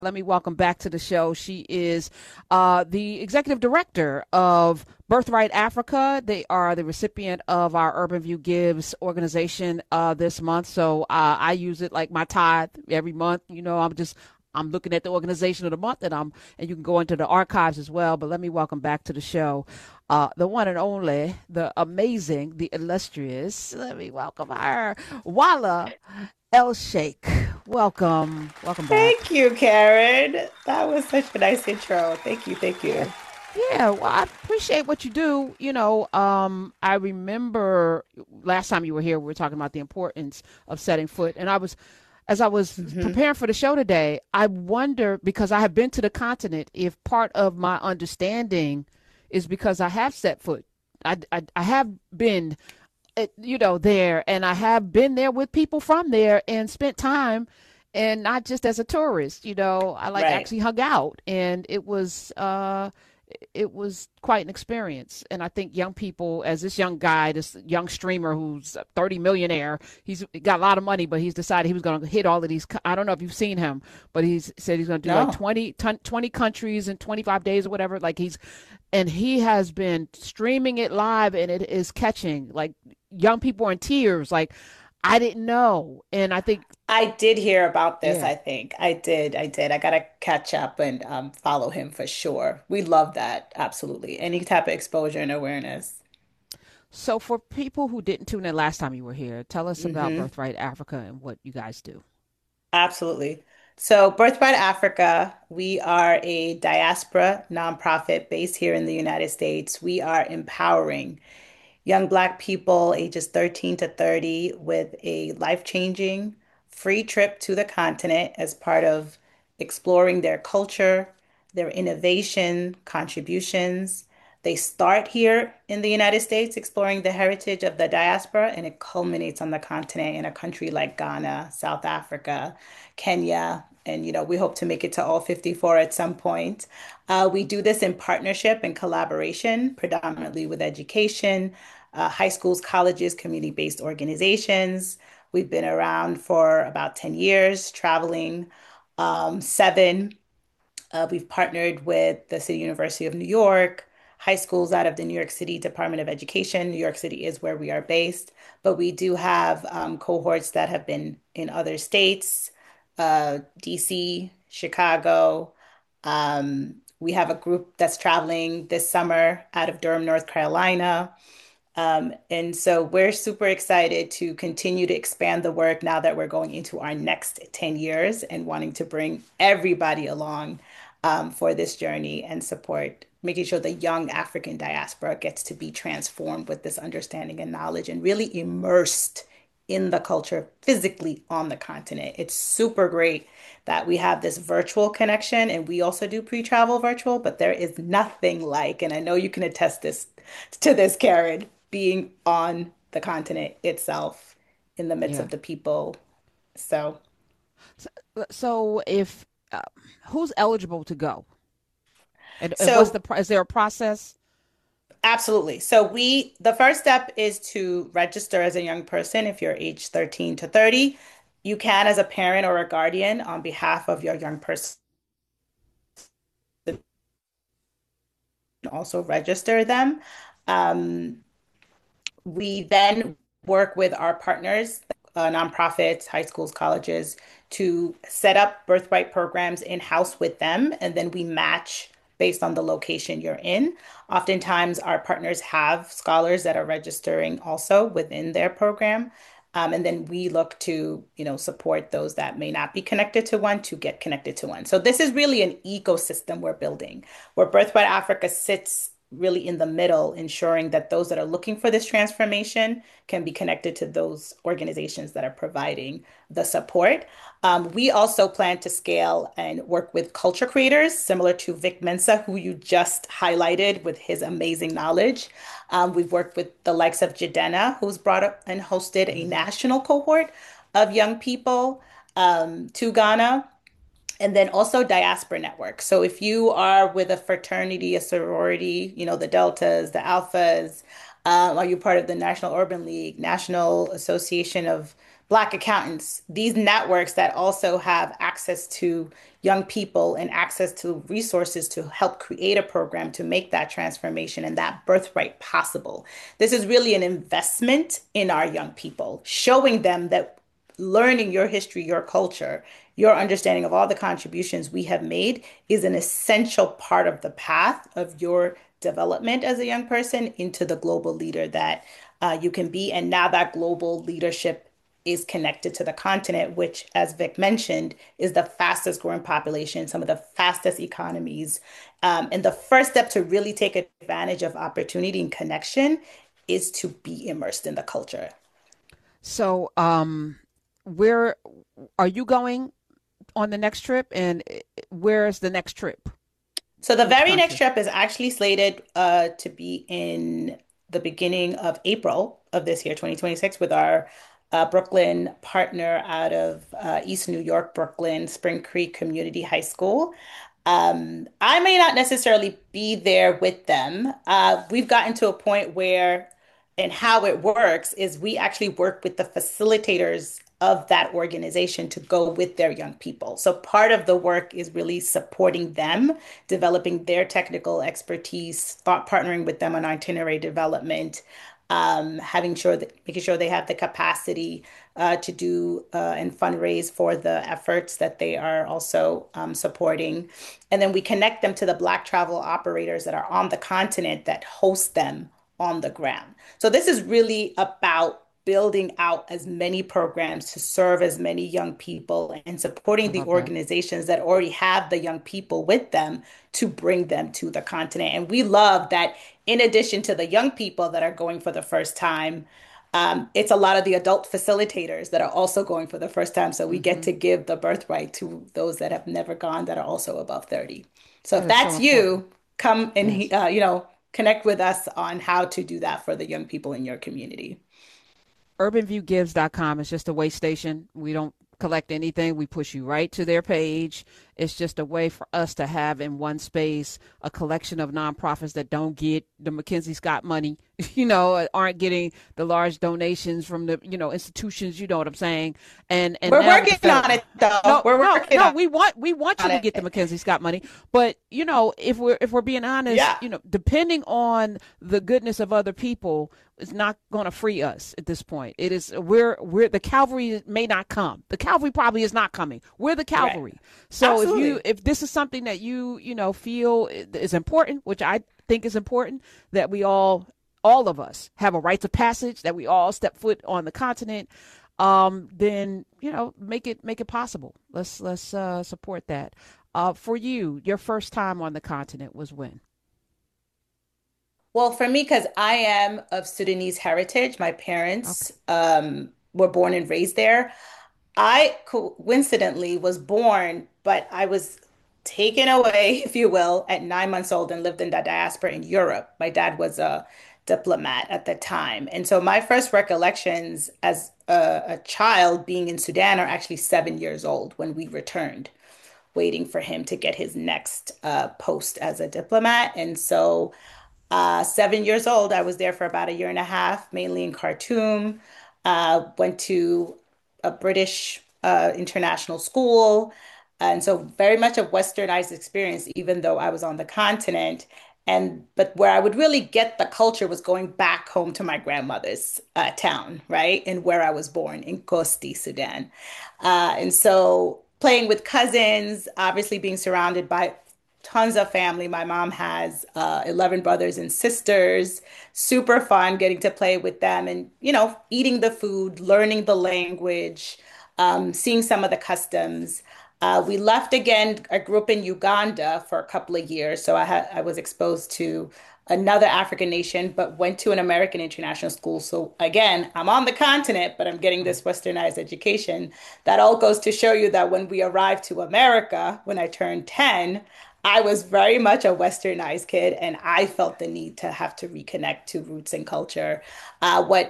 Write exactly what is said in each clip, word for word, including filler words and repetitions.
Let me welcome back to the show. She is uh, the executive director of Birthright Africa. They are the recipient of our Urban View Gives organization uh, this month. So uh, I use it like my tithe every month. You know, I'm just I'm looking at the organization of the month, and I'm and you can go into the archives as well. But let me welcome back to the show. Uh, the one and only, the amazing, the illustrious. Let me welcome her, Wala El Sheikh. Welcome, welcome back. Thank you, Karen. That was such a nice intro. Thank you, thank Yeah. you. Yeah, well, I appreciate what you do. You know, um, I remember last time you were here, we were talking about the importance of setting foot. And I was, as I was hmm preparing for the show today, I wonder, because I have been to the continent, if part of my understanding is because I have set foot. I, I, I have been, eh, you know, there, and I have been there with people from there and spent time, and not just as a tourist. You know, I like Right. actually hung out, and it was, uh, it was quite an experience. And I think young people, as this young guy, this young streamer who's a thirty millionaire, he's got a lot of money, but he's decided he was going to hit all of these. I don't know if you've seen him, but he's said he's going to do like No. twenty, twenty countries in twenty-five days or whatever. Like he's, and he has been streaming it live, and it is catching. Like young people are in tears. Like, I didn't know. And I think, I did hear about this, yeah. I think. I did. I did. I gotta catch up and um, follow him for sure. We love that. Absolutely. Any type of exposure and awareness. So for people who didn't tune in last time you were here, tell us about hmm Birthright Africa and what you guys do. Absolutely. So, Birthright Africa, we are a diaspora nonprofit based here in the United States. We are empowering young Black people ages thirteen to thirty with a life-changing free trip to the continent as part of exploring their culture, their innovation, contributions. They start here in the United States, exploring the heritage of the diaspora, and it culminates on the continent in a country like Ghana, South Africa, Kenya, and you know, we hope to make it to all fifty-four at some point. Uh, we do this in partnership and collaboration, predominantly with education, uh, high schools, colleges, community-based organizations. We've been around for about ten years, traveling um, seven. Uh, we've partnered with the City University of New York, high schools out of the New York City Department of Education. New York City is where we are based, but we do have um, cohorts that have been in other states, uh, D C, Chicago. Um, we have a group that's traveling this summer out of Durham, North Carolina. Um, and so we're super excited to continue to expand the work now that we're going into our next ten years and wanting to bring everybody along um, for this journey and support, making sure the young African diaspora gets to be transformed with this understanding and knowledge and really immersed in the culture physically on the continent. It's super great that we have this virtual connection and we also do pre-travel virtual, but there is nothing like, and I know you can attest this to this, Karen, being on the continent itself in the midst Yeah. of the people. So, So, so if uh, who's eligible to go, and, and what's so the is there a process? absolutely. So we, the first step is to register as a young person if you're age thirteen to thirty. You can, as a parent or a guardian, on behalf of your young person, also register them. Um, we then work with our partners, uh, nonprofits, high schools, colleges, to set up birthright programs in-house with them, and then we match based on the location you're in. Oftentimes, our partners have scholars that are registering also within their program. Um, and then we look to, you know, support those that may not be connected to one to get connected to one. So this is really an ecosystem we're building, where Birthright Africa sits really in the middle, ensuring that those that are looking for this transformation can be connected to those organizations that are providing the support. Um, we also plan to scale and work with culture creators, similar to Vic Mensa, who you just highlighted with his amazing knowledge. Um, we've worked with the likes of Jidenna, who's brought up and hosted a national cohort of young people um, to Ghana. And then also Diaspora Network. So if you are with a fraternity, a sorority, you know, the Deltas, the Alphas, um, are you part of the National Urban League, National Association of Black accountants, these networks that also have access to young people and access to resources to help create a program to make that transformation and that birthright possible. This is really an investment in our young people, showing them that learning your history, your culture, your understanding of all the contributions we have made is an essential part of the path of your development as a young person into the global leader that uh, you can be. And now that global leadership is connected to the continent, which, as Vic mentioned, is the fastest growing population, some of the fastest economies. Um, and the first step to really take advantage of opportunity and connection is to be immersed in the culture. So, um, where are you going on the next trip, and where's the next trip? So the Which very next country? trip is actually slated uh, to be in the beginning of April of this year, twenty twenty-six, with our uh, Brooklyn partner out of uh, East New York, Brooklyn, Spring Creek Community High School. Um, I may not necessarily be there with them. Uh, we've gotten to a point where, and how it works is we actually work with the facilitators of that organization to go with their young people. So part of the work is really supporting them, developing their technical expertise, thought partnering with them on itinerary development, um, having sure that making sure they have the capacity uh, to do uh, and fundraise for the efforts that they are also um, supporting. And then we connect them to the Black travel operators that are on the continent that host them on the ground. So this is really about building out as many programs to serve as many young people and I supporting the love that. organizations that already have the young people with them to bring them to the continent. And we love that in addition to the young people that are going for the first time, um, it's a lot of the adult facilitators that are also going for the first time. So we get Hmm. to give the birthright to those that have never gone that are also above thirty. So That if is so that's important. you, come and Yes. uh, you know, connect with us on how to do that for the young people in your community. urban view gives dot com is just a way station. We don't collect anything. We push you right to their page. It's just a way for us to have in one space a collection of nonprofits that don't get the McKinsey Scott money, you know, aren't getting the large donations from the, you know, institutions, you know what I'm saying? And and We're now with the working federal on it though. no, We're no, working no. on We want we want you to get the it. McKinsey Scott money, but you know, if we're if we're being honest, Yeah, you know, depending on the goodness of other people, it's not going to free us at this point. It is we're we're the cavalry may not come. The cavalry probably is not coming. We're the right. cavalry. So if you Absolutely. if this is something that you you know feel is important, which I think is important, that we all all of us have a rites of passage, that we all step foot on the continent, um, then you know make it make it possible. Let's let's uh, support that. Uh, for you, your first time on the continent was when? Well, for me, because I am of Sudanese heritage, my Okay. parents um, were born and raised there. I coincidentally was born, but I was taken away, if you will, at nine months old and lived in the diaspora in Europe. My dad was a diplomat at the time. And so my first recollections as a, a child being in Sudan are actually seven years old when we returned, waiting for him to get his next uh, post as a diplomat. And so uh, seven years old. I was there for about a year and a half, mainly in Khartoum. Uh, went to a British uh, international school. And so very much a westernized experience, even though I was on the continent. And but where I would really get the culture was going back home to my grandmother's uh, town, right? And where I was born in Kosti, Sudan. Uh, and so playing with cousins, obviously being surrounded by tons of family. My mom has uh, eleven brothers and sisters. Super fun getting to play with them and, you know, eating the food, learning the language, um, seeing some of the customs. Uh, we left again. I grew up in Uganda for a couple of years, so I had I was exposed to another African nation, but went to an American international school. So again, I'm on the continent, but I'm getting this westernized education. That all goes to show you that when we arrived to America, when I turned ten, I was very much a westernized kid, and I felt the need to have to reconnect to roots and culture. Uh, what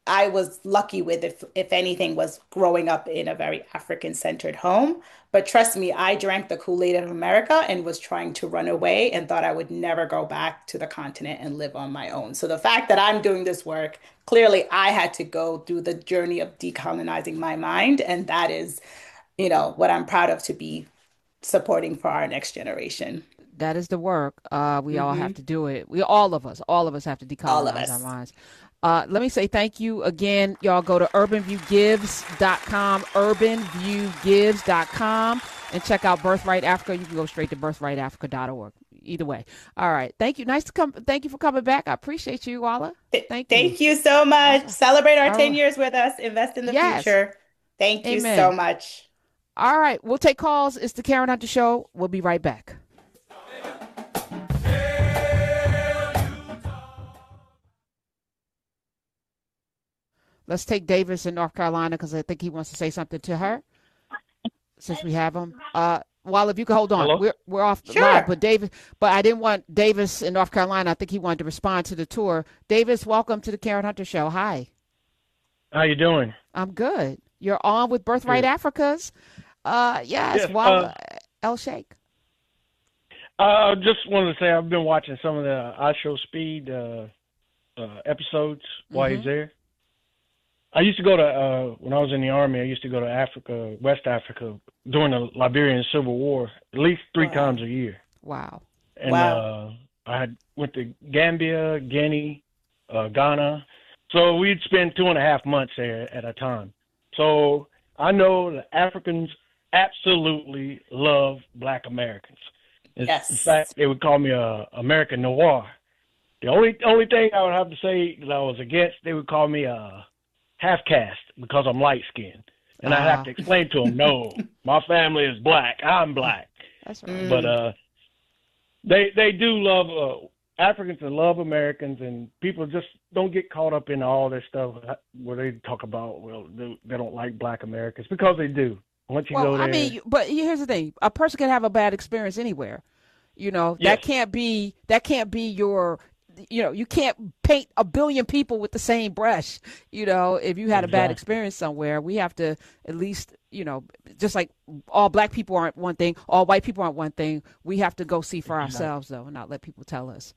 I was lucky with, if if anything, was growing up in a very African-centered home. But trust me, I drank the Kool-Aid of America and was trying to run away and thought I would never go back to the continent and live on my own. So the fact that I'm doing this work, clearly I had to go through the journey of decolonizing my mind, and that is, you know, what I'm proud of to be supporting for our next generation. That is the work. Uh, we all have Hmm. to do it. We all of us, all of us have to All of decolonize our us. minds. Uh, let me say thank you again. Y'all go to urban view gives dot com, urban view gives dot com, and check out Birthright Africa. You can go straight to birthright africa dot org. Either way. All right. Thank you. Nice to come. Thank you for coming back. I appreciate you, Walla. Th- Thank you. Thank you so All much. right. Celebrate our All ten right. years with us. Invest in the Yes. future. Thank you so Amen. much. All right. We'll take calls. It's the Karen Hunter Show. We'll be right back. Let's take Davis in North Carolina because I think he wants to say something to her since we have him. Uh, well, if you can hold on, Hello. we're we're off live, Sure. but Davis, but I didn't want Davis in North Carolina. I think he wanted to respond to the tour. Davis, welcome to the Karen Hunter Show. Hi, How you doing? I'm good. You're on with Birthright Good. Africa's. Uh, yes, Yes. Uh, Walla El Sheikh. I just wanted to say I've been watching some of the I Show Speed uh, uh, episodes while Mm-hmm. he's there. I used to go to uh, when I was in the army. I used to go to Africa, West Africa, during the Liberian Civil War, at least three Wow. times a year. Wow. And Wow. uh, I had went to Gambia, Guinea, uh, Ghana. So we'd spend two and a half months there at a time. So I know the Africans absolutely love Black Americans. In in Yes. fact, they would call me a American noir. The only only thing I would have to say that I was against, they would call me a half caste because I'm light skinned. And I have Ah, to explain to them, no, my family is black. I'm black. that's right. But Mm. uh, they they do love uh, Africans and love Americans, and people just don't get caught up in all this stuff where they talk about, well, they, they don't like Black Americans, because they do. Once you Well, go I there, mean, but here's the thing: a person can have a bad experience anywhere. You know, yes, that can't be that can't be your. You know, you can't paint a billion people with the same brush. You know, if you had a bad exactly. experience somewhere, we have to at least, you know, just like all black people aren't one thing, all white people aren't one thing. We have to go see for Exactly. ourselves, though, and not let people tell us.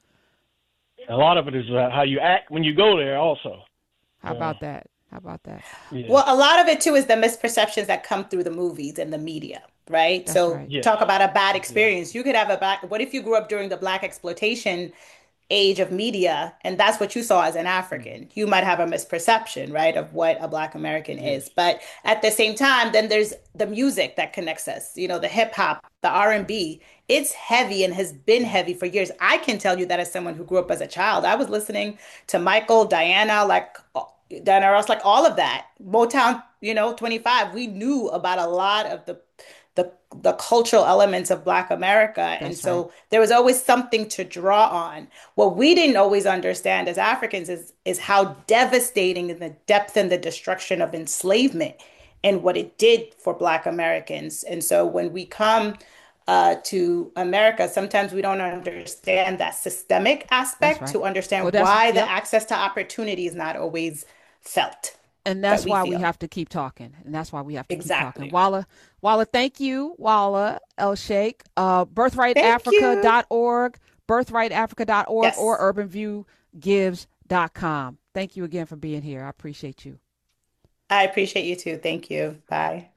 A lot of it is uh, how you act when you go there, also. How So, about that? How about that? yeah, Well, a lot of it too is the misperceptions that come through the movies and the media, right? That's So right. yes, talk about a bad exactly. experience. You could have a bad, what if you grew up during the black exploitation age of media and that's what you saw as an Mhm. African? You might have a misperception, right, of what a black American Yes, is. But at the same time, then there's the music that connects us, you know, the hip hop, the R and B. It's heavy and has been heavy for years. I can tell you that as someone who grew up as a child, I was listening to Michael, Diana, like Diana Ross, like all of that. Motown, you know, twenty-five. We knew about a lot of the the the cultural elements of Black America. And That's right. so there was always something to draw on. What we didn't always understand as Africans is is how devastating the depth and the destruction of enslavement and what it did for Black Americans. And so when we come uh, to America, sometimes we don't understand that systemic That's aspect right. to Well, understand that's why the yep. access to opportunity is not always felt And that that's we why we feel. have to keep talking. And that's why we have to keep talking. Exactly. Walla, Walla, thank you, Walla El Sheikh. Uh, birthright Thank africa you. dot org, birthright africa dot org, or Yes. urban view gives dot com. Thank you again for being here. I appreciate you. I appreciate you too. Thank you. Bye.